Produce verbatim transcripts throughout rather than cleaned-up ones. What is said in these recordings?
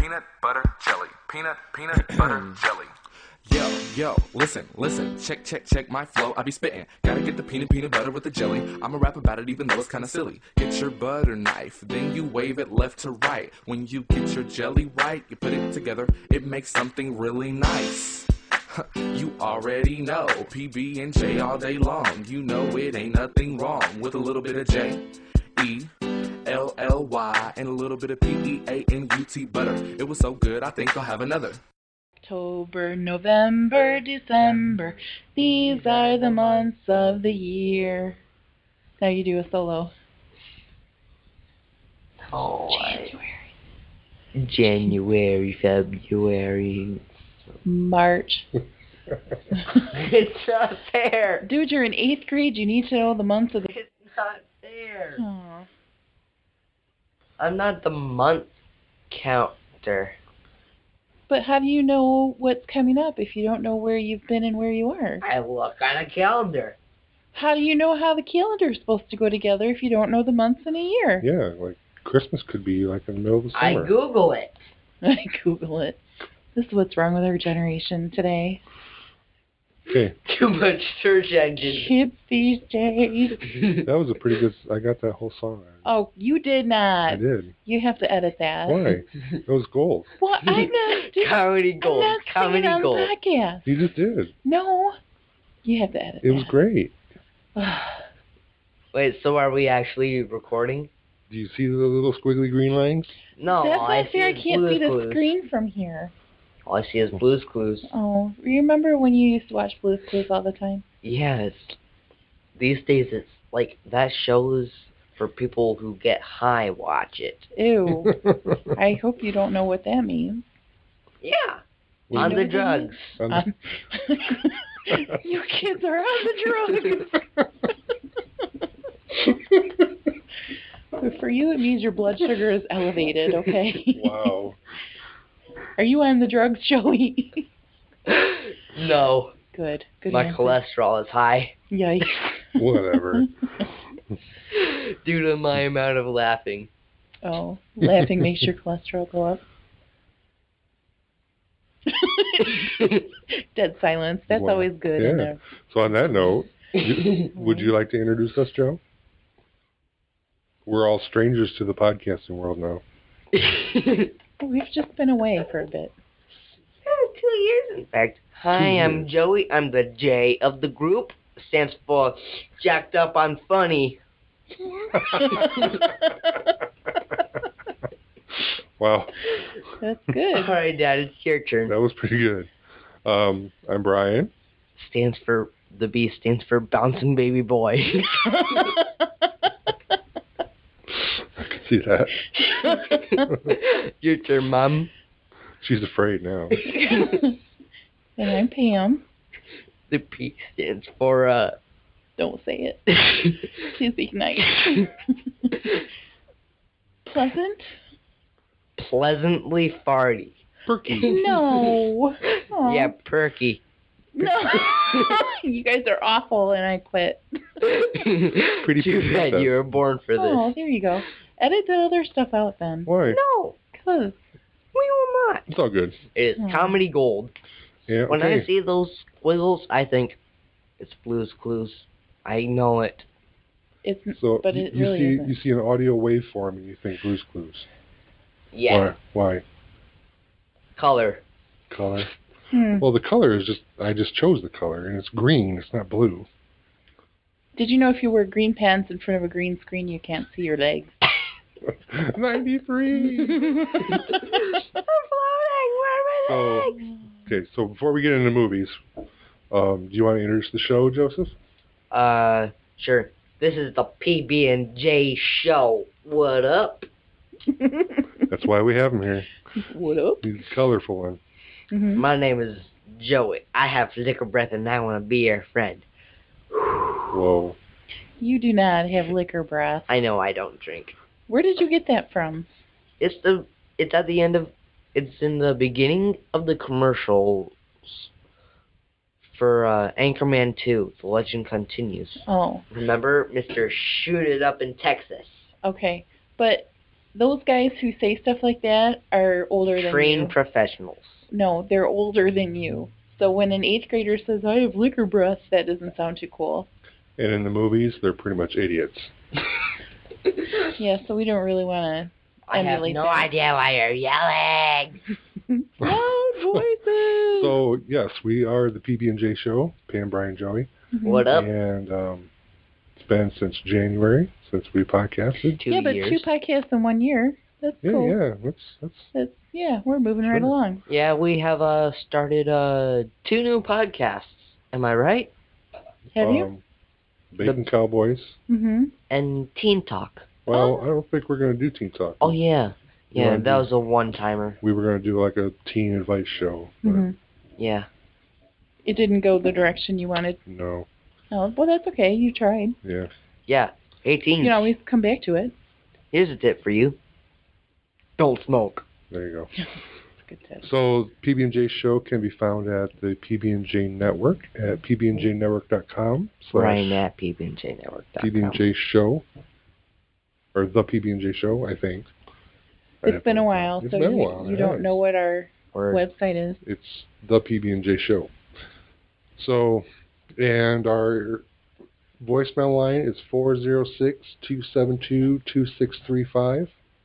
peanut butter jelly. Peanut, peanut butter jelly. Yo, yo, listen, listen, check, check, check my flow, I be spittin'. Gotta get the peanut, peanut butter with the jelly. I'ma rap about it even though it's kinda silly. Get your butter knife, then you wave it left to right. When you get your jelly right, you put it together, it makes something really nice. You already know, P B and J all day long. You know it ain't nothing wrong with a little bit of J, E, L L Y, and a little bit of P E A N U T butter. It was so good, I think I'll have another. October, November, December, these are the months of the year. Now you do a solo. Oh, January. I, January, February, March. It's not fair. Dude, you're in eighth grade. You need to know the months of the... It's not fair. Aww. I'm not the month counter. But how do you know what's coming up if you don't know where you've been and where you are? I look on a calendar. How do you know how the calendar's supposed to go together if you don't know the months in a year? Yeah, like Christmas could be like in the middle of the summer. I Google it. I Google it. This is what's wrong with our generation today. Okay. Too much search engine. Kids these days. That was a pretty good... I got that whole song. Oh, you did not. I did. You have to edit that. Why? It was gold. Well, I'm not... Dude, Comedy gold. I'm not Comedy saying on gold. the podcast. You just did. No. You have to edit It was that. great. Wait, so are we actually recording? Do you see the little squiggly green lines? No, That's all I not see fair. I is can't Blue's see the Clues. screen from here. All I see is Blue's Clues. Oh, remember when you used to watch Blue's Clues all the time? Yes. These days it's like that show's for people who get high watch it. Ew. I hope you don't know what that means. Yeah. What On do the you know what it drugs. Um, Um, you kids are on the drugs. But for you, it means your blood sugar is elevated, okay? Wow. Are you on the drugs, Joey? No. Good. Good My answer. cholesterol is high Yikes. Whatever. due to my amount of laughing. Oh, laughing makes your cholesterol go up. Dead silence. That's Wow. always good. Yeah. In there. So on that note, you, would you like to introduce us, Joe? We're all strangers to the podcasting world now. We've just been away for a bit. Two years, in fact. Hi, I'm Joey. I'm the J of the group. Stands for Jacked Up on Funny. Wow. That's good. All right, Dad, it's your turn. That was pretty good. Um, I'm Brian. Stands for, the B stands for Bouncing Baby Boy. I can see that. Your turn, Mom. She's afraid now. And I'm Pam. The P stands for, uh... Don't say it. Please be nice. Pleasant? Pleasantly farty. Perky. No. Aw. Yeah, perky. No. You guys are awful, and I quit. Pretty Too pretty bad stuff. you were born for this. Oh, there you go. Edit the other stuff out then. Why? No, Cause. we will not. It's all good. It is Hmm. comedy gold. Yeah, When okay. I see those squiggles, I think it's Blue's Clues. I know it. It's, So but you, it you really see isn't. you see an audio waveform and you think Blue's Clues. Yeah. Why? Why? Color. Color. Hmm. Well, the color is just I just chose the color and it's green. It's not blue. Did you know if you wear green pants in front of a green screen, you can't see your legs? ninety-three. I'm floating. Where are my So- legs? Okay, so before we get into movies, um, do you want to introduce the show, Joseph? Uh, sure. This is the P B and J show. What up? That's why we have him here. What up? He's a colorful one. Mm-hmm. My name is Joey. I have liquor breath and I want to be your friend. Whoa. You do not have liquor breath. I know I don't drink. Where did you get that from? It's the. It's at the end of. It's in the beginning of the commercials for uh, Anchorman two. The legend continues. Oh, Remember, Mister Shoot It Up in Texas. okay. But those guys who say stuff like that are older than Trained you. professionals. No, they're older than you. So when an eighth grader says, I have liquor breath, that doesn't sound too cool. And in the movies, they're pretty much idiots. Yeah, so we don't really want I have emulate no that. idea why you're yelling. to. Loud voices! So, yes, we are the P B and J Show, Pam, Brian, Joey. Mhm. What up? And um, it's been since January, since we podcasted. Two yeah, but years. two podcasts in one year. That's Yeah, cool. yeah, that's, that's That's, yeah, we're moving right Sure. along. Yeah, we have uh started uh two new podcasts. Am I right? Have you? um, Bacon Cowboys. Mm-hmm. And Teen Talk. Well, Oh. I don't think we're going to do Teen Talk. Oh yeah, You yeah, wanna that do- was a one timer. We were going to do like a teen advice show. But Mm-hmm. Yeah. It didn't go the direction you wanted. no, Oh, well, that's okay. You tried. yeah. Yeah. You eighteen. can always come back to it. Here's a tip for you. Don't smoke. There you go. That's a good tip. So P B and J Show can be found at the P B and J Network at p b n j network dot com Brian slash at p b n j network dot com. P B and J Show. Or the P B and J Show, I think. I'd have It's to been a look while, up. It's so been a you, while, you it don't has. know what our Or website is. It's the P B and J Show. So, and our voicemail line is four oh six, two seven two, two six three five.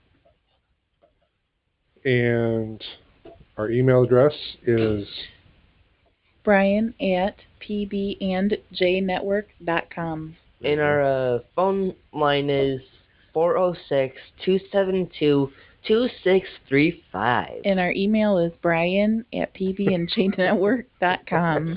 And our email address is Brian at p b and j network dot com. and our uh, phone line is four oh six, two seven two, two six three five. And our email is Brian at p b and j network dot com.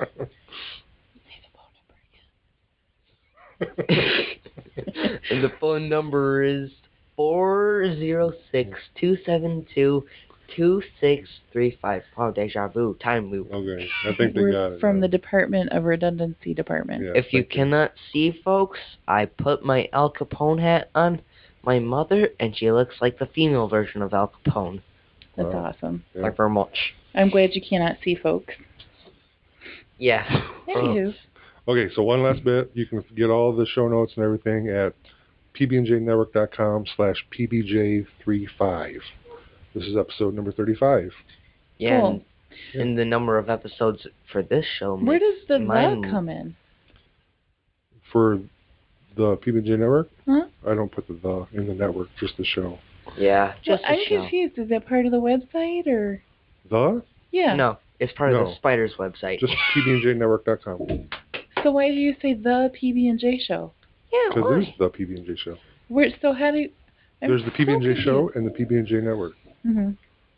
And the phone number is four oh six, two seven two, two six three five. Wow, deja vu, time loop. Okay, I think they We're got it. from now. the Department of Redundancy Department. Yeah, If you thank cannot see, folks, I put my Al Capone hat on my mother, and she looks like the female version of Al Capone. That's Wow. awesome. Yeah. Like very much. I'm glad you cannot see, folks. Yeah. Anywho, Okay, so one last bit. You can get all the show notes and everything at p b n j network dot com slash p b j three five. This is episode number thirty-five. Yeah, Cool. and, and the number of episodes for this show. where makes does the mine- the come in? For the P B and J Network, Huh? I don't put the the in the network, just the show. Yeah, just Well, the I'm show. confused. Is that part of the website or? The? Yeah. No, it's part of No. the Spiders website. Just p b n j network dot com. So why do you say the P B and J show? yeah, Because why? there's the P B and J Show. Where? So how do? You, I'm There's the P B and J so Show and the P B and J Network. Mm-hmm.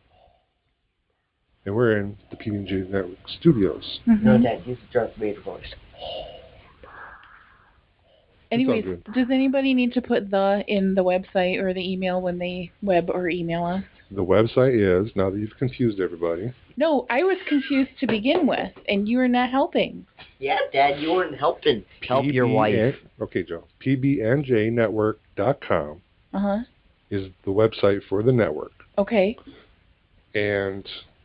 And we're in the P B and J Network studios. Mm-hmm. No, Dad, use the Darth Vader voice. Anyways, good. does anybody need to put the in the website or the email when they web or email us? The website is, now that you've confused everybody, No, I was confused to begin with, and you are not helping. Yeah, Dad, you weren't helping. Help your P B N wife. Okay, Joe. p b n j network dot com Uh huh. is the website for the network. Okay. And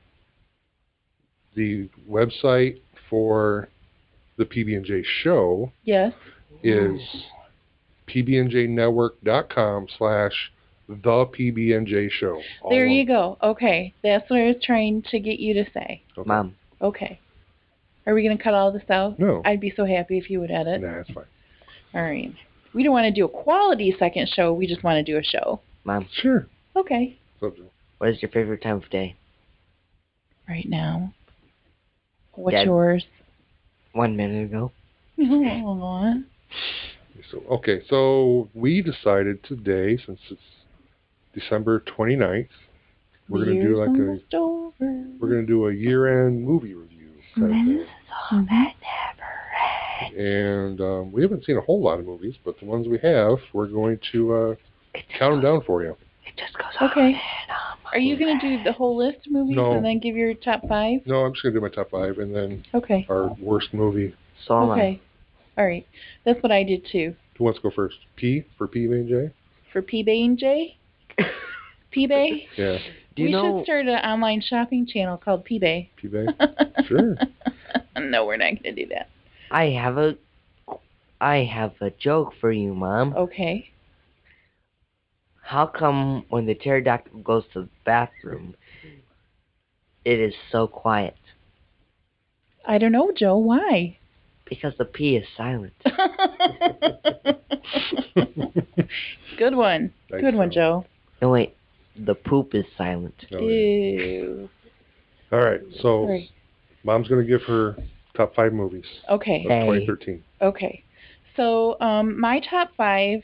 the website for the P B and J Show Yes. is p b n j network dot com slash the P B and J Show. All There one. you go. Okay, that's what I was trying to get you to say. Okay. Mom, Okay. Are we gonna cut all this out? No. I'd be so happy if you would edit. Nah, that's fine. All right. We don't want to do a quality second show. We just want to do a show. Mom, Sure. Okay. What's up, Joe? what is your favorite time of day? Right now. What's Dad. yours? One minute ago. Aw. So, okay, so we decided today, since it's December twenty-ninth, we're going to do Year's like a almost over. we're going to do a year-end movie review kind of thing. Mhm. And um, we haven't seen a whole lot of movies, but the ones we have, we're going to uh, count them down for you. It just goes on Okay. and on. Are you going to do the whole list of movies No. and then give your top five? No, I'm just going to do my top five and then Okay. our worst movie. So am Okay. All right. That's what I did too. Who wants to go first? P for P B and J? For P-Bay and J? P-Bay? Yeah, Do you we know? should start an online shopping channel called P-Bay. P B. Sure. No, we're not going to do that. I have a, I have a joke for you, Mom. Okay. How come when the pterodactyl goes to the bathroom, it is so quiet? I don't know, Joe. Why? Because the P is silent. Good one. Thanks, Good one, Joe. Joe. No, wait. The poop is silent. Oh, yeah. Ew. All right, so Sorry. Mom's going to give her top five movies Okay. of Hey. twenty thirteen. Okay. So, um, my top five,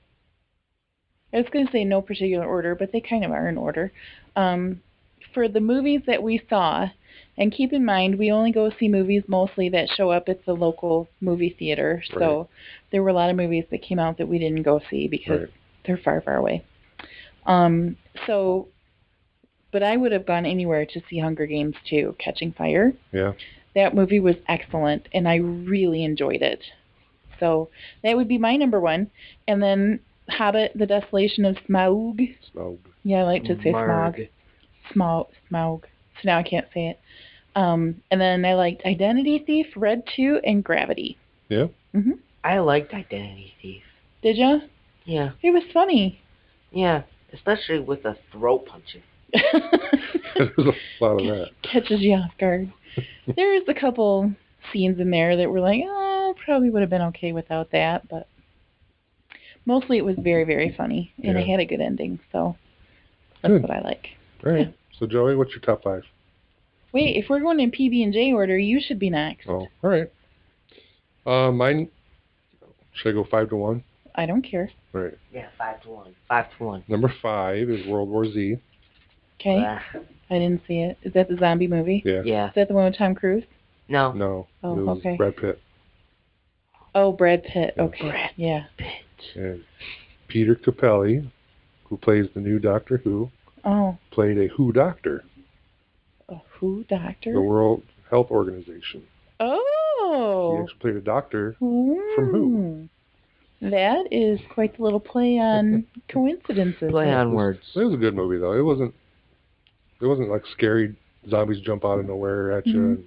I was going to say no particular order, but they kind of are in order. Um, for the movies that we saw, and keep in mind, we only go see movies mostly that show up at the local movie theater. So Right. there were a lot of movies that came out that we didn't go see because Right. they're far, far away. Um, so, but I would have gone anywhere to see Hunger Games two, Catching Fire. Yeah. That movie was excellent, and I really enjoyed it. So that would be my number one. And then Hobbit, The Desolation of Smaug. Smaug. Yeah, I like to say Marg. Smaug. Smaug. Smaug. So now I can't say it. Um, and then I liked Identity Thief, Red two, and Gravity. Yeah. hmm I liked Identity Thief. Did ya? Yeah. It was funny. Yeah. Especially with the throat punching. There's a lot of that. Catches you off guard. There's a couple scenes in there that were like, oh, probably would have been okay without that, but mostly it was very, very funny, and Yeah. it had a good ending, so that's Good. what I like. All right. So, Joey, what's your top five? Wait, if we're going in P B and J order, you should be next. Oh, all right. Uh, mine, should I go five to one? I don't care. All right. Yeah, five to one. Five to one. Number five is World War Z. Okay, Ah, I didn't see it. Is that the zombie movie? Yeah. yeah. Is that the one with Tom Cruise? No. No. Oh, it was okay. Brad Pitt. Oh, Brad Pitt. Yeah. Okay, Brad yeah. Pitt. And Peter Capaldi, who plays the new Doctor Who, Oh, played a Who doctor, a Who doctor? the World Health Organization. He Oh. actually played a doctor. From who? That is quite the little play on coincidences. Play on It words. was a good movie, though. It wasn't. It wasn't like scary. Zombies jump out of nowhere at you. Mhm. And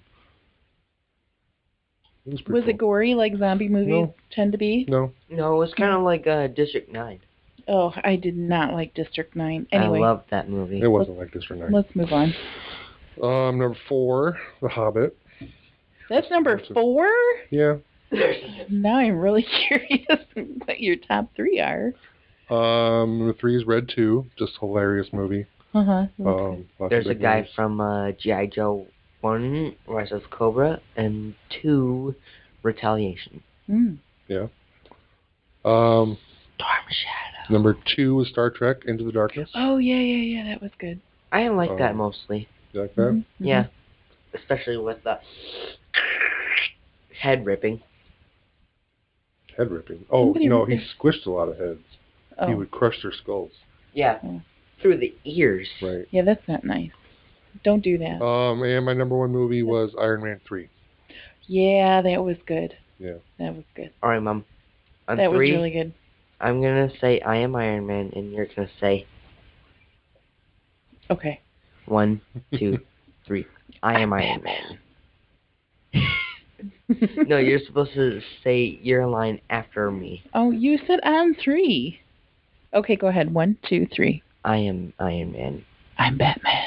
it was pretty Was it gory like zombie movies No. tend to be? cool. No. No, it was kind of like uh, District nine. Oh, I did not like District nine. Anyway, I loved that movie. It wasn't like this for nine. let's move on. Um, number four, The Hobbit. That's number That's a- four? Yeah. Now I'm really curious what your top three are. Um, number three is Red two. Just hilarious movie. Uh-huh. Um, lots of There's a big guy names. from uh, G I. Joe one, Rise of Cobra, and two, Retaliation. Mm. Um, Storm Shadow. number two is Star Trek Into the Darkness. Oh, yeah, yeah, yeah. That was good. I like that Um, mostly. You like that? Mhm, mhm. Yeah. Especially with the head ripping. Head ripping. Oh, Somebody no, he ripped- squished a lot of heads. Oh. He would crush their skulls. Yeah. Oh. Through the ears. Right. Yeah, that's not nice. Don't do that. Um, and my number one movie was Iron Man three. Yeah, that was good. Yeah. That was good. Alright, Mom. On that three, was really good. I'm going to say I am Iron Man, and you're going to say Okay. one, two, three. I am Iron Man. No, you're supposed to say your line after me. Oh, you said on three. Okay, go ahead. One, two, three. I am Iron Man. I'm Batman.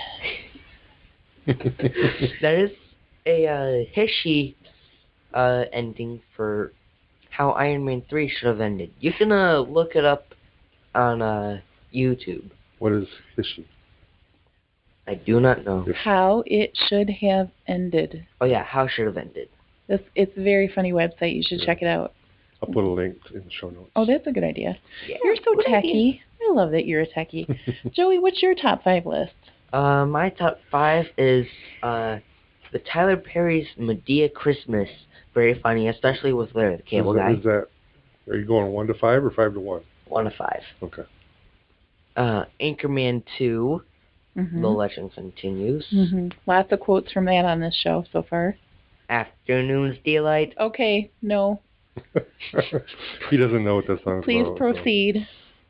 That is a uh, hishy uh, ending for how Iron Man three should have ended. You can uh, look it up on uh, YouTube. What is Hishy? I do not know. How it should have ended. Oh yeah, how should have ended. It's, it's a very funny website. You should Yeah. check it out. I'll put a link in the show notes. Oh, that's a good idea. Yeah. You're so Good idea. techie. I love that you're a techie. Joey, what's your top five list? Uh, my top five is uh, the Tyler Perry's Medea Christmas. Very funny, especially with Larry the Cable is that, Guy. is that, are you going one to five or five to one? One of five. Okay. Uh, Anchorman two, Mm-hmm. The Legend Continues. hmm Lots of quotes from that on this show so far. Afternoon's Delight. Okay, no. He doesn't know what that song's Please about. so- proceed.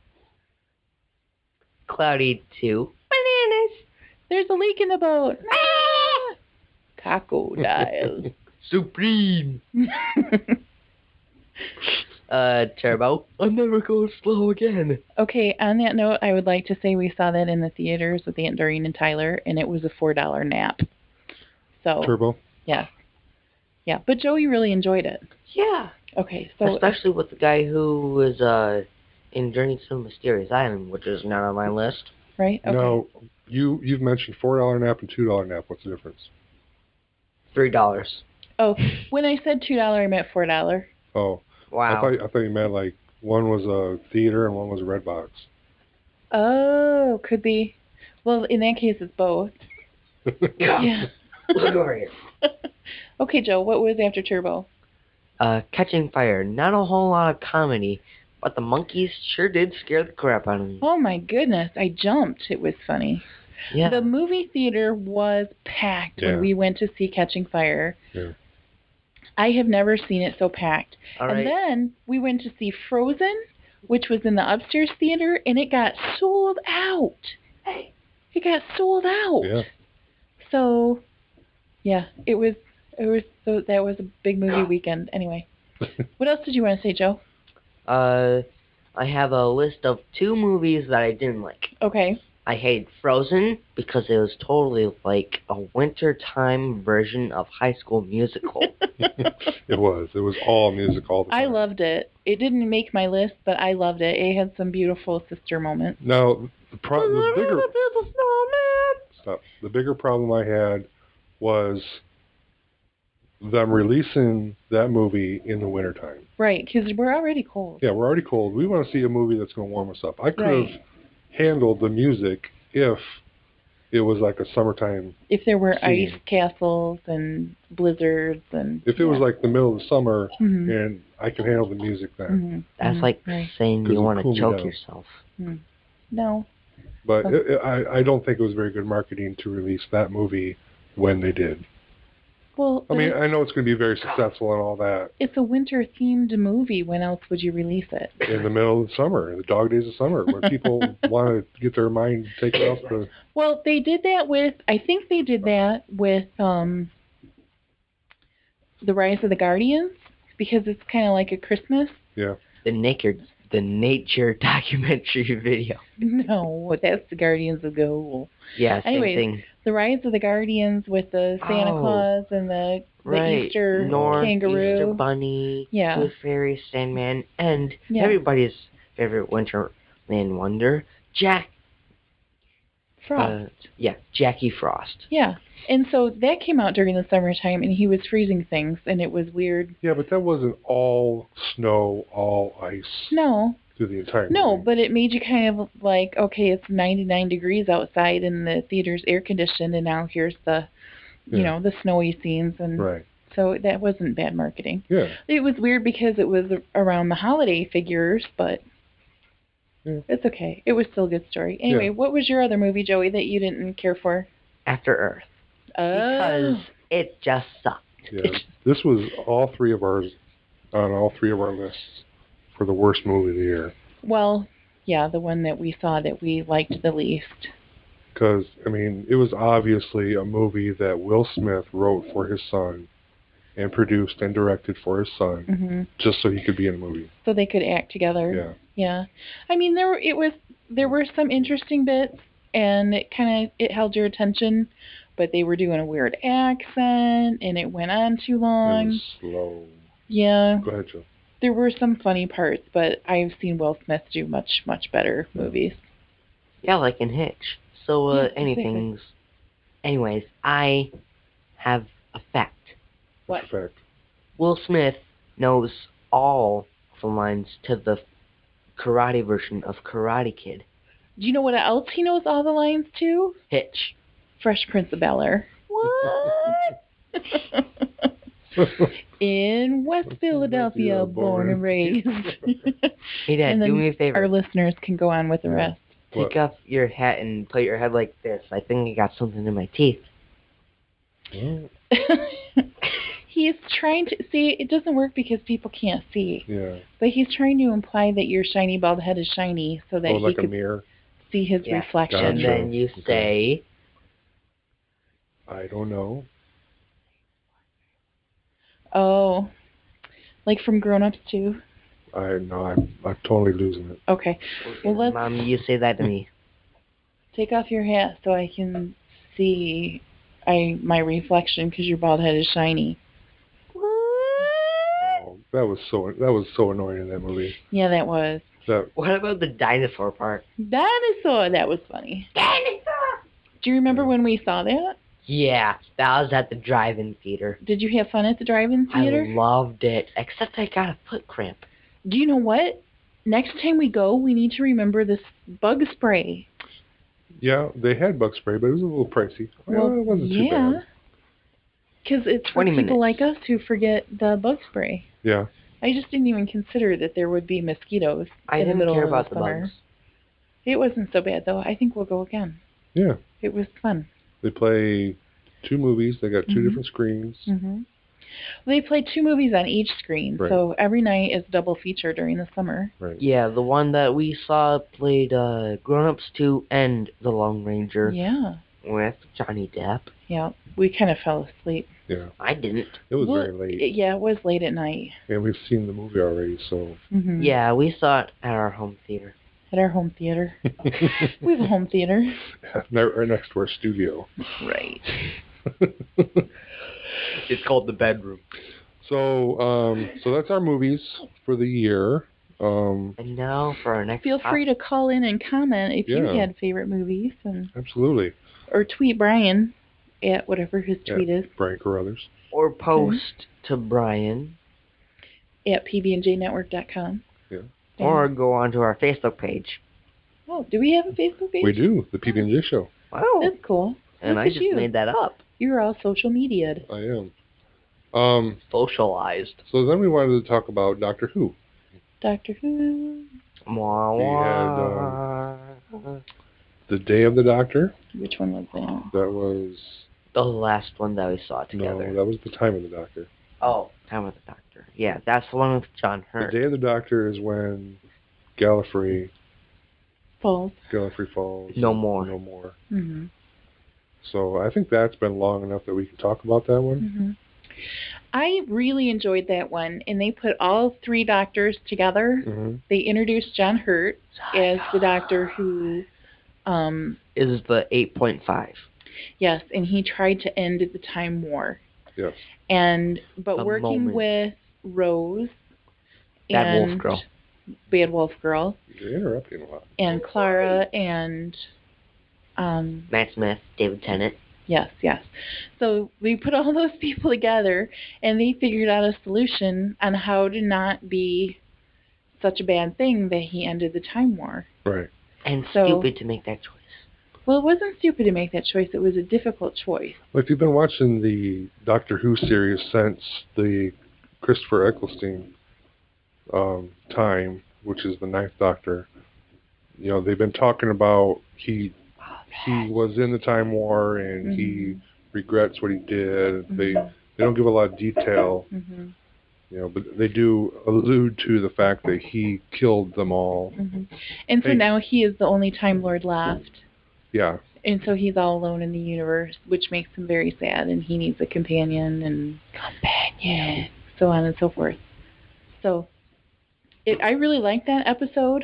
Cloudy two. Bananas! There's a leak in the boat. Ah! Crocodile. Supreme. Uh, Turbo. I'm never going slow again. Okay, on that note, I would like to say we saw that in the theaters with Aunt Doreen and Tyler, and it was a four dollar nap. So, Turbo. yeah. Yeah, but Joey really enjoyed it. Yeah. Okay, so... Especially with the guy who was uh, in Journey to Mysterious Island, which is not on my list. Right? Okay. Now, you, you've mentioned four dollar nap and two dollar nap. What's the difference? three dollars. Oh, when I said two dollars, I meant four dollars. Oh. Wow. I thought, I thought you meant like one was a theater and one was a red box. Oh, could be. Well, in that case, it's both. Yeah. Look over here. Okay, Joe, what was after Turbo? Uh, Catching Fire. Not a whole lot of comedy, but the monkeys sure did scare the crap out of me. Oh my goodness, I jumped. It was funny. Yeah. The movie theater was packed Yeah. when we went to see Catching Fire. Yeah. I have never seen it so packed. All and right. then we went to see Frozen, which was in the upstairs theater, and it got sold out. Hey, it got sold out. Yeah. So, yeah, it was. It was. So that was a big movie weekend. Anyway, what else did you want to say, Joe? Uh, I have a list of two movies that I didn't like. Okay. I hated Frozen because it was totally like a wintertime version of High School Musical. It was. It was all music all the time. I loved it. It didn't make my list, but I loved it. It had some beautiful sister moments. Now, the, pro- the bigger stop. The bigger problem I had was them releasing that movie in the wintertime. Right, because we're already cold. Yeah, we're already cold. We want to see a movie that's going to warm us up. I could Right. have handled the music if it was like a summertime. If there were Scene. ice castles and blizzards and... If it was like the middle of the summer hmm and I could handle the music then. hmm That's hmm like Right. saying 'Cause you it want to cooled me choke down. yourself. No. But Oh. it, it, I, I don't think it was very good marketing to release that movie when they did. Well, I mean, it's, I know it's going to be very successful and all that it's a winter-themed movie. When else would you release it? in the middle of the summer, in the dog days of summer, where people want to get their mind taken off the... Well, they did that with... I think they did that with um, The Rise of the Guardians, because it's kind of like a Christmas. Yeah. The nature, the nature documentary video. No, that's the Guardians of Gold. Yeah, same Anyways, thing. The Rise of the Guardians with the Santa Oh, Claus and the, the Right. Easter North, kangaroo. Easter Bunny, Yeah. Tooth Fairy, Sandman, and Yeah. everybody's favorite Winterland wonder, Jack. Frost. Uh, yeah, Jackie Frost. Yeah. And so that came out during the summertime, and he was freezing things, and it was weird. Yeah, but that wasn't all snow, all ice No, through the entire no, movie. but it made you kind of like, okay, it's ninety-nine degrees outside, and the theater's air conditioned, and now here's the, you Yeah. know, the snowy scenes, and Right. so that wasn't bad marketing. Yeah. It was weird because it was around the holiday figures, but Yeah. it's okay. It was still a good story. Anyway, Yeah. what was your other movie, Joey, that you didn't care for? After Earth. Oh. Because it just sucked. Yeah. This was all three of ours, on all three of our lists for the worst movie of the year. Well, yeah, the one that we saw that we liked the least. Because, I mean, it was obviously a movie that Will Smith wrote for his son and produced and directed for his son hmm just so he could be in a movie. So they could act together. Yeah. Yeah. I mean, there were, it was there were some interesting bits, and it kind of it held your attention, but they were doing a weird accent, and it went on too It long. was slow. Yeah. Go ahead, Joe. There were some funny parts, but I've seen Will Smith do much, much better movies. Yeah, like in Hitch. So, uh, Yeah, exactly. anything's... Anyways, I have a fact. What? Fact. Will Smith knows all the lines to the karate version of Karate Kid. Do you know what else he knows all the lines to? Hitch. Fresh Prince of Bel-Air. What? In West Philadelphia, born and raised. Hey, Dad, And do then me a favor. Our listeners can go on with the Yeah. rest. Take off your hat and put your head like this. I think I got something in my teeth. He's trying to see. It doesn't work because people can't see. Yeah. But he's trying to imply that your shiny bald head is shiny, so that Oh, he like a could mirror? see his Yeah. reflection. And Gotcha. then you Okay. say, I don't know. Oh, like from Grown Ups too. I no, I'm I'm totally losing it. Okay. Well, let's Mom, you say that to me. take off your hat so I can see I my reflection because your bald head is shiny. Oh, that was so that was so annoying in that movie. Yeah, that was. That What about the dinosaur part? Dinosaur. That was funny. Dinosaur! Do you remember Yeah. when we saw that? Yeah, that was at the drive-in theater. Did you have fun at the drive-in theater? I loved it, except I got a foot cramp. Do you know what? Next time we go, we need to remember this bug spray. yeah, they had bug spray, but it was a little pricey. Well, Well, it wasn't yeah. too bad. Because it's for twenty people minutes. like us who forget the bug spray. Yeah, I just didn't even consider that there would be mosquitoes I in the didn't middle care of about the the summer. bugs. It wasn't so bad, though. I think we'll go again. yeah. It was fun. They play two movies. They got two Mhm. different screens. hmm They play two movies on each screen, Right. so every night is double feature during the summer. Right. Yeah, the one that we saw played uh, Grown Ups two and The Lone Ranger Yeah. with Johnny Depp. Yeah. We kind of fell asleep. Yeah. I didn't. It was Well, very late, it- yeah, it was late at night. and we've seen the movie already, so. hmm Yeah, we saw it at our home theater. At our home theater. We have a home theater. Right next to our studio. Right. It's called The Bedroom. So, um, so that's our movies for the year. Um, And now for our next Feel top- free to call in and comment if you Yeah. had favorite movies, and absolutely, or tweet Brian at whatever his Yeah. tweet is Brian Carruthers. or post to Brian, at p b n j network dot com. Yeah. or go onto our Facebook page. Oh, do we have a Facebook page? We do the P B and J Show. Wow. That's cool. And Look I at just you. made that up. You're all social media'd. I am. Um, Socialized. so then we wanted to talk about Doctor Who. Doctor Who. Wah, We wah. The Day of the Doctor. Which one was that? That was The last one that we saw together. no, that was the Time of the Doctor. Oh, Time with the Doctor. Yeah, that's the one with John The Hurt. Day of the Doctor is when Gallifrey Falls. Gallifrey falls. No more. No more. Mm-hmm. So I think that's been long enough that we can talk about that one. Mm-hmm. I really enjoyed that one, and they put all three doctors together. Mm-hmm. They introduced John Hurt as the doctor who, um, Is the eight point five. yes, and he tried to end the Time War. Yes. And but The working moment. with Rose Bad and Wolf Girl. Bad Wolf Girl, You're interrupting a lot. and Clara and um Matt Smith, David Tennant. yes, yes. So we put all those people together and they figured out a solution on how to not be such a bad thing that he ended the Time War. Right. And So- stupid to make that choice. Well, it wasn't stupid to make that choice. It was a difficult choice. Well, if you've been watching the Doctor Who series since the Christopher Eccleston um, time, which is the Ninth Doctor, you know, they've been talking about he he was in the Time War and he regrets what he did. They they don't give a lot of detail, hmm you know, but they do allude to the fact that he killed them all. hmm And so Hey. now he is the only Time Lord left. Yeah, And so he's all alone in the universe, which makes him very sad, and he needs a companion and companion, so on and so forth. So, it I really like that episode.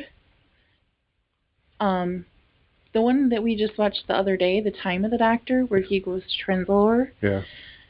Um, the one that we just watched the other day, The Time of the Doctor, where he goes to Trenzalore. yeah.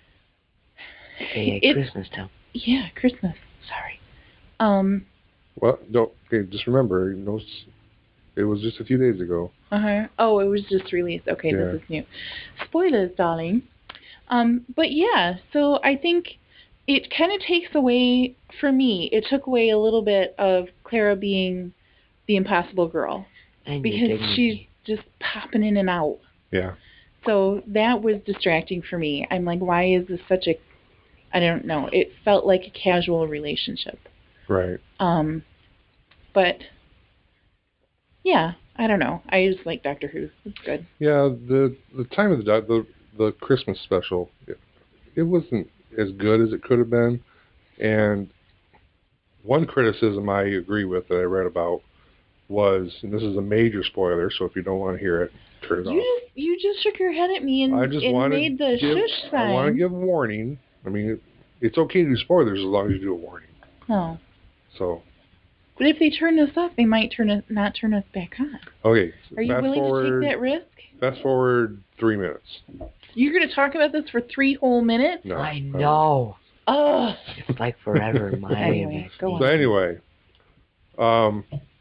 Hey, It's- Christmas time. Yeah, Christmas. Sorry. Um. Well, don't okay, just remember, you know, s- it was just a few days ago. Uh huh. Oh, it was just released. Okay, Yeah. this is new. Spoilers, darling. Um, but yeah, so I think it kind of takes away, for me, it took away a little bit of Clara being the impossible girl And your because dignity. she's just popping in and out. Yeah. So that was distracting for me. I'm like, why is this such a, I don't know, it felt like a casual relationship. Right. Um, but yeah, I don't know. I just like Doctor Who. It's good. Yeah, the the time of the doc- the the Christmas special, it, it wasn't as good as it could have been, and one criticism I agree with that I read about was, and this is a major spoiler, so if you don't want to hear it, turn it You off. just you just shook your head at me and, I just and want made to the give, shush sign. I want to give a warning. I mean, it, it's okay to do spoilers as long as you do a warning. Oh, So, But if they turn us off, they might turn us not turn us back on. Okay. Are you fast willing forward, to take that risk? Fast forward three minutes. You're going to talk about this for three whole minutes? No. I no. know. Oh. It's like forever in my Anyway, go on. So anyway, um,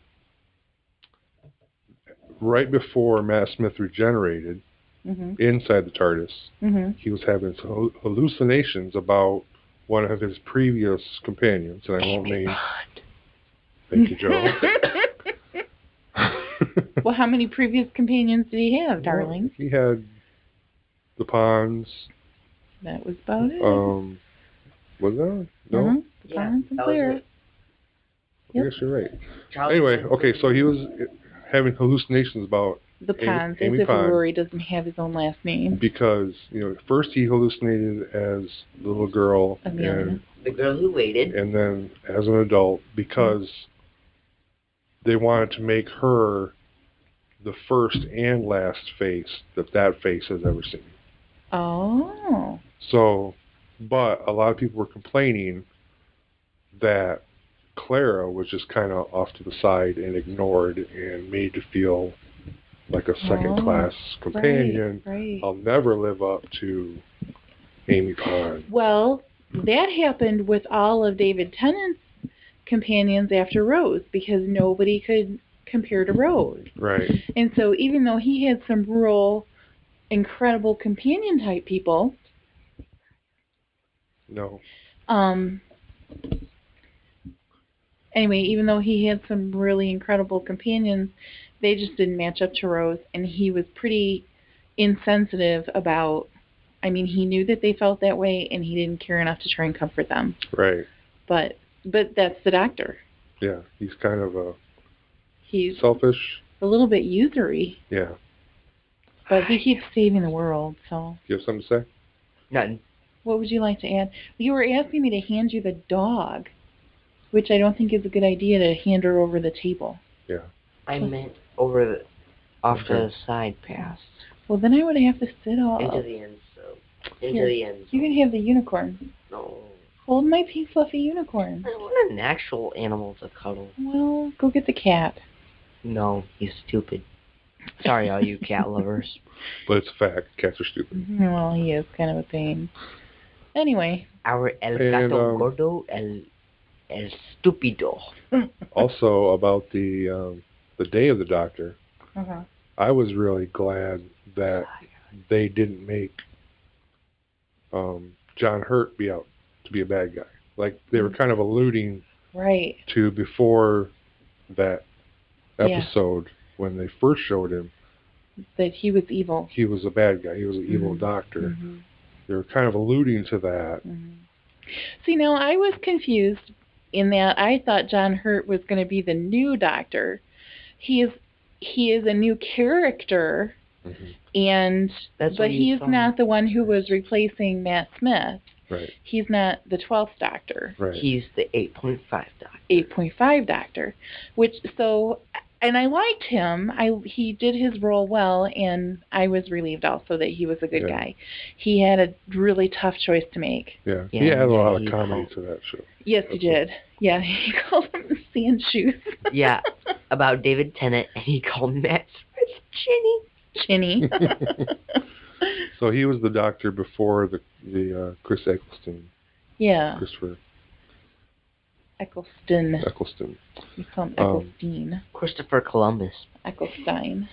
right before Matt Smith regenerated Mhm. inside the TARDIS, Mhm. he was having some hallucinations about one of his previous companions, and I won't name. Thank you, Joe. Well, how many previous companions did he have, darling? Well, he had the Ponds. That was about it. Um, was that? No? Mhm. The Yeah, Ponds and that was Clara. it. I guess you're right. Charles Anyway, Manson. okay, so he was having hallucinations about The Amy- Ponds, Amy as if Pond. Rory doesn't have his own last name. because, you know, first he hallucinated as the little girl, Amelia. and The girl who waited. and then as an adult because they wanted to make her the first and last face that that face has ever seen. Oh. So, but a lot of people were complaining that Clara was just kind of off to the side and ignored and made to feel like a second-class Oh, companion. Right, right. I'll never live up to Amy Pond. Well, that happened with all of David Tennant's companions after Rose because nobody could compare to Rose. Right. And so even though he had some real incredible companion type people, No. um anyway, even though he had some really incredible companions, they just didn't match up to Rose, and he was pretty insensitive about, I mean, he knew that they felt that way and he didn't care enough to try and comfort them. Right. But but that's the Doctor. Yeah. He's kind of a He's selfish. a little bit usury, Yeah. but he keeps saving the world, so. You have something to say? Nothing. What would you like to add? You were asking me to hand you the dog, which I don't think is a good idea to hand her over the table. Yeah. I meant over the, off Okay. the side pass. Well, then I would have to sit up. Into the end zone. Into Here. the end zone. You can have the unicorn. No. Hold my pink fluffy unicorn. I want an actual animal to cuddle. Well, go get the cat. No, he's stupid. Sorry, all you cat lovers. But it's a fact. Cats are stupid. Well, he is kind of a pain. Anyway. Our El And, Gato um, Gordo El El Stupido. Also, about the um, the Day of the Doctor, Uh-huh. I was really glad that they didn't make um, John Hurt be out to be a bad guy. Like, they were kind of alluding Right. to before that Yeah. episode when they first showed him, That he was evil. he was a bad guy. He was an evil Mhm. doctor. Mhm. They were kind of alluding to that. Mhm. See, now I was confused in that I thought John Hurt was going to be the new Doctor. He is he is a new character, Mhm. and That's but what you he's thought. not the one who was replacing Matt Smith. Right, He's not the twelfth Doctor. right. He's the eight point five doctor. eight point five Doctor, which so, and I liked him. I he did his role well, and I was relieved also that he was a good Yeah. guy. He had a really tough choice to make. Yeah, Yeah, he had a yeah, lot of he- comedy to that show. Yes, he did. Yeah, he called him the sand shoes. Yeah, about David Tennant, and he called Matt Smith Chinny. Chinny. So he was the doctor before the the uh, Chris Eccleston, Yeah, Christopher Eccleston. Eccleston. You call him Um, Eccleston. Christopher Columbus. Ecclestein.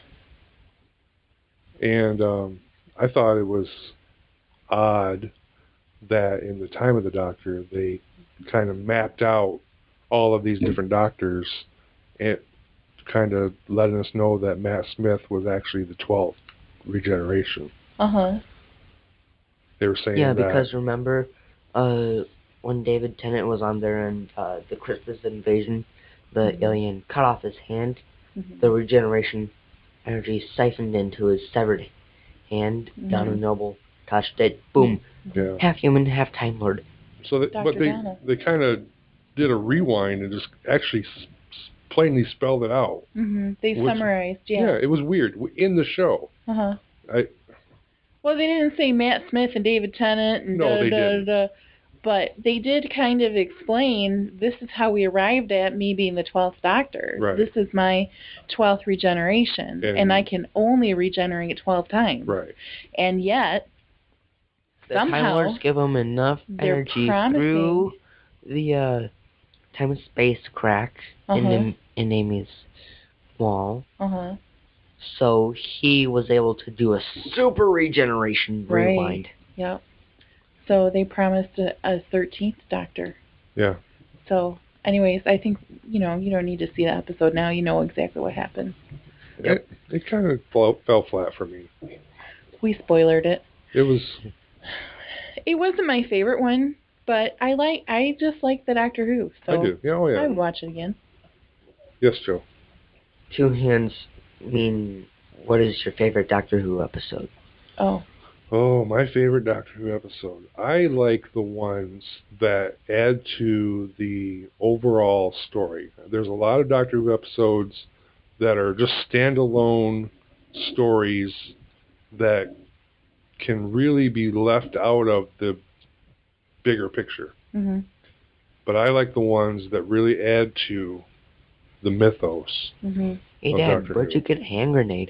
And um, I thought it was odd that in the time of the Doctor, they kind of mapped out all of these different doctors and kind of letting us know that Matt Smith was actually the twelfth regeneration. Uh-huh. They were saying Yeah, that. because remember, uh, when David Tennant was on there and uh, the Christmas invasion, the Mhm. alien cut off his hand, Mhm. the regeneration energy siphoned into his severed hand. Mhm. Donna Noble touched it. Boom. Yeah. Half human, half Time Lord. So, they, Doctor but they Donna. they kind of did a rewind and just actually s- s- plainly spelled it out. Mhm. They Which- summarized, Yeah, yeah. it was weird in the show. Uh-huh. I Well, they didn't say Matt Smith and David Tennant and No, da, they da, didn't. da. But they did kind of explain, this is how we arrived at me being the twelfth Doctor. Right. This is my twelfth regeneration, And- and I can only regenerate twelve times. Right. And yet, The somehow, Time Lords give them enough they're energy promising- through the uh, time and space crack in, Uh-huh. Am- in Amy's wall. uh-huh. So he was able to do a super regeneration Right. rewind. Yep. So they promised a, a thirteenth Doctor. Yeah. So, anyways, I think, you know, you don't need to see the episode now. You know exactly what happened. It, it kind of fell, fell flat for me. We spoilered it. It was, It wasn't my favorite one, but I like, I just like the Doctor Who. So I do. Yeah, oh, I yeah. would watch it again. Yes, Joe. Two hands mean, what is your favorite Doctor Who episode? Oh, Oh, my favorite Doctor Who episode. I like the ones that add to the overall story. There's a lot of Doctor Who episodes that are just standalone stories that can really be left out of the bigger picture. hmm But I like the ones that really add to the mythos. hmm Hey Oh, Dad, Doctor where'd Who. you get a hand grenade?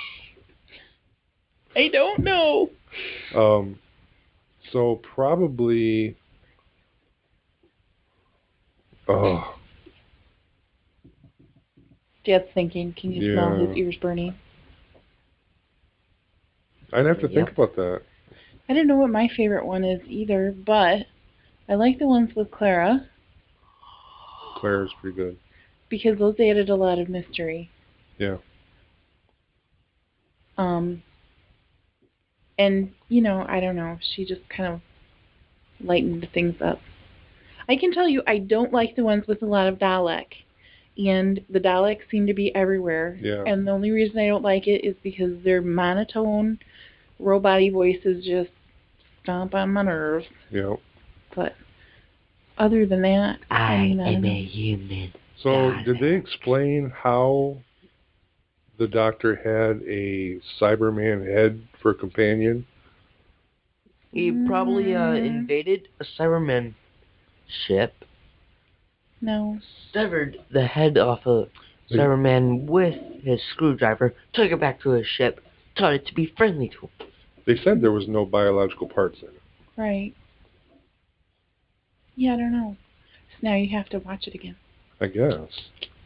I don't know. Um, so probably, oh, Dad's thinking, can you smell Yeah. his ears burning? I'd have to think Yep. about that. I don't know what my favorite one is either, but I like the ones with Clara Claire's pretty good. because those added a lot of mystery. Yeah. Um, and, you know, I don't know, she just kind of lightened things up. I can tell you I don't like the ones with a lot of Dalek. And the Daleks seem to be everywhere. Yeah. And the only reason I don't like it is because their monotone, robot-y voices just stomp on my nerves. Yeah. But other than that, I, I mean, I am don't a know. human. So did they explain how the Doctor had a Cyberman head for a companion? He probably uh, Mm. invaded a Cyberman ship, No. severed the head off a They- Cyberman with his screwdriver, took it back to his ship, taught it to be friendly to him. They said there was no biological parts in it. Right. Yeah, I don't know. So now you have to watch it again. I guess.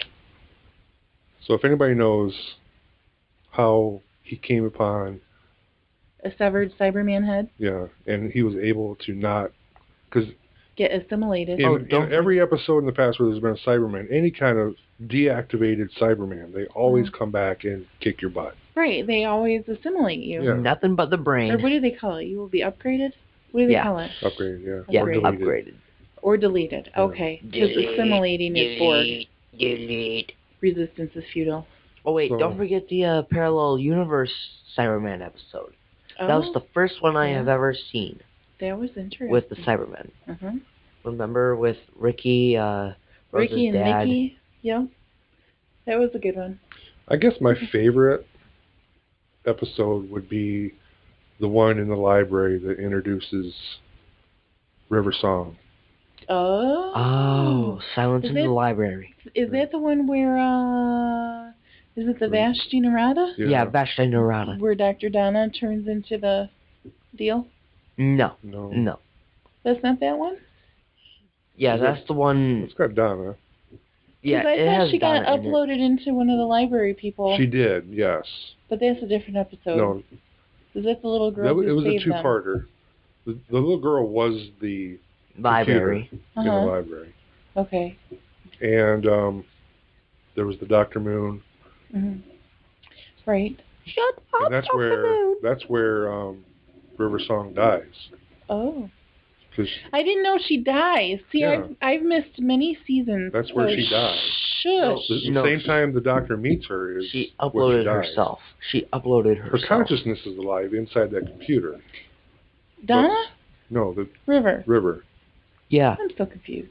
So if anybody knows how he came upon, A severed Cyberman head, yeah, and he was able to not, because get assimilated. in, Oh, in don't every episode in the past where there's been a Cyberman, any kind of deactivated Cyberman, they always Mhm. come back and kick your butt. Right, they always assimilate you. Yeah. Nothing but the Or brain. what do they call it? You will be upgraded? What do they Yeah. call it? Upgraded, yeah. Yeah, Or deleted. upgraded. Or deleted. Yeah. Okay. Because Delete, assimilating is Borg. Delete, delete. Resistance is futile. Oh wait, So- don't forget the uh, parallel universe Cyberman episode. Oh, That was the first one I yeah. have ever seen that was interesting. with the Cybermen. Uh-huh. Remember with Ricky, uh, Rose's Ricky and dad? Mickey. Yeah. That was a good one. I guess my favorite episode would be the one in the library that introduces River Song. Oh. Oh, Silence Is in it- the Library. Is that the one where, uh, is it the Vashti Narada? Yeah, Vashti Narada. Where Doctor Donna turns into the deal? No, No. no. That's not that one? Yeah, that's the one. It's got Donna. Yeah, Because I it thought has she got Donna in it. uploaded into one of the library people. She did, yes. But that's a different episode. No, Is that the little girl that, who it was a saved them? two-parter. The, the little girl was the Library. computer in the Uh-huh. library. Okay. And um, there was the Doctor Moon. hmm Right. Shut up, And that's Doctor where Moon. that's where um, River Song dies. Oh. 'Cause I didn't know she dies. See, Yeah. I've, I've missed many seasons. That's where so she dies. Shush. the, the No, same she- time the Doctor meets her is She where uploaded she dies. herself. She uploaded Her herself. consciousness is alive inside that computer. Donna? No, the River. River. Yeah. I'm so confused.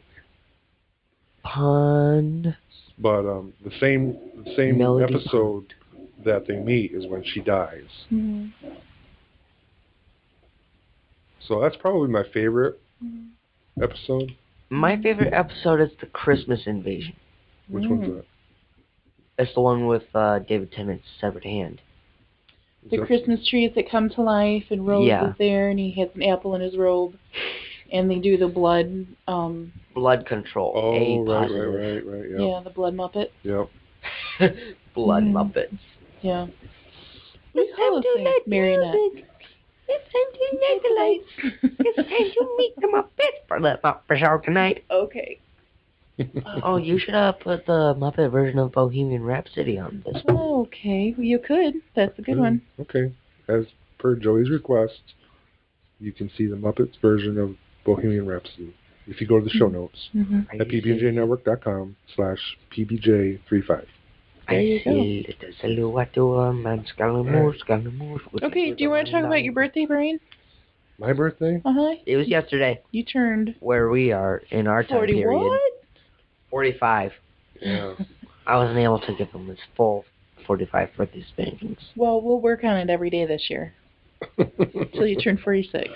Pun. But um, the same the same Melody episode that they meet is when she dies. hmm So that's probably my favorite. Mhm. episode? My favorite episode is the Christmas Invasion. Which Mm. one's that? It's the one with uh, David Tennant's severed hand. Is The that- Christmas trees that come to life, and Rose Yeah. is there, and he has an apple in his robe, and they do the blood, um, Blood Control. Oh, A right, right, positive. right, right. Yep. yeah, the blood Muppet, Yep. Blood Mm. Muppets. yeah. What do you call those things? Marionette. It's time to Nicholas. It's time to meet the Muppets for the Muppet Show tonight. Okay. Oh, you should uh, put the Muppet version of Bohemian Rhapsody on this one. Okay, well, you could. That's a good one. Okay. As per Joey's request, you can see the Muppets version of Bohemian Rhapsody if you go to the show notes Mm-hmm. at p b n j network dot com slash p b j thirty-five. There you I see little silhouette of a man, Scaramouche, Scaramouche. Okay, do you want to talk about your birthday, Brian? My birthday? Uh-huh. It was yesterday, You turned where we are in our time forty period. what? forty-five. Yeah. I wasn't able to give him his full forty-five birthday spankings. Well, we'll work on it every day this year until you turn forty-six.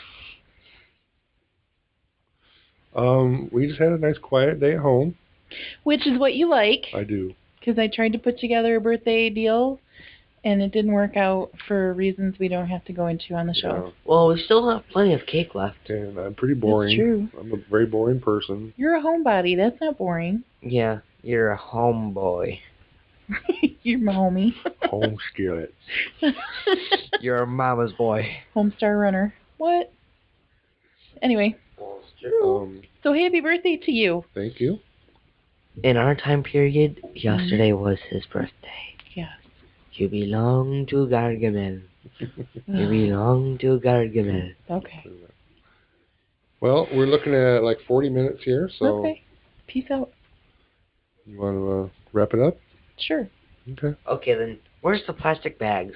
um, we just had a nice quiet day at home. Which is what you like, I do. because I tried to put together a birthday deal, and it didn't work out for reasons we don't have to go into on the show. Well, we still have plenty of cake left. Yeah. And I'm pretty boring. That's true. I'm a very boring person. You're a homebody. That's not boring. Yeah, you're a homeboy. You're my homie. Home skillet. You're a mama's boy. Homestar Runner. What? Anyway, Um, so happy birthday to you. thank you. In our time period, yesterday was his birthday. Yes. You belong to Gargamel. You belong to Gargamel. Okay. Well, we're looking at like forty minutes here, so Okay. Peace out. you want to uh, wrap it up? Sure. Okay. Okay, then, where's the plastic bags?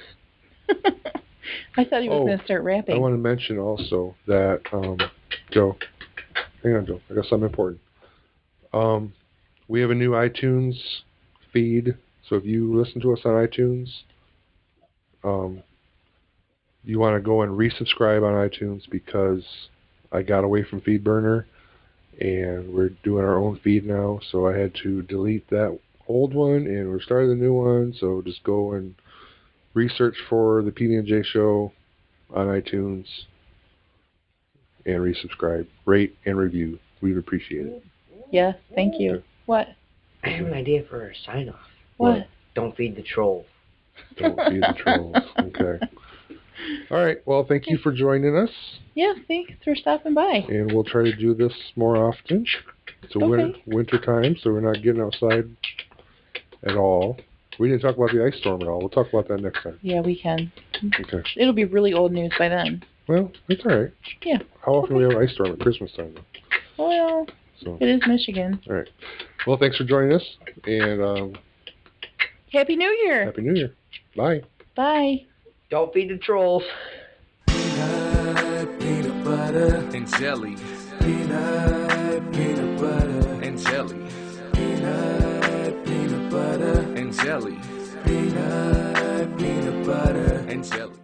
I thought he was Oh, going to start rapping. I want to mention also that, um, Joe, hang on, Joe. I got something important. Um, we have a new iTunes feed, so if you listen to us on iTunes, um, you want to go and resubscribe on iTunes because I got away from FeedBurner, and we're doing our own feed now, so I had to delete that old one, and we're starting a new one, so just go and research for the P B and J Show on iTunes and resubscribe, rate, and review. We'd appreciate it. Yes, thank you. What? I have an idea for a sign-off. What? Don't feed the trolls. Don't be the trolls. Okay. All right. Well, thank you for joining us, Yeah, thanks for stopping by. and we'll try to do this more often. It's a winter, Okay. winter time, so we're not getting outside at all. We didn't talk about the ice storm at all. We'll talk about that next time. Yeah, we can. Okay. It'll be really old news by then. Well, it's all right. Yeah. How often do we have an ice storm at Christmas time, though? Well, So, it is Michigan. all right. Well, thanks for joining us, and um, Happy New Year. Happy New Year. Bye. Bye. Don't feed the trolls. Peanut, peanut butter, and jelly. Peanut, peanut butter, and jelly. Peanut, peanut butter, and jelly. Peanut, peanut butter, and jelly.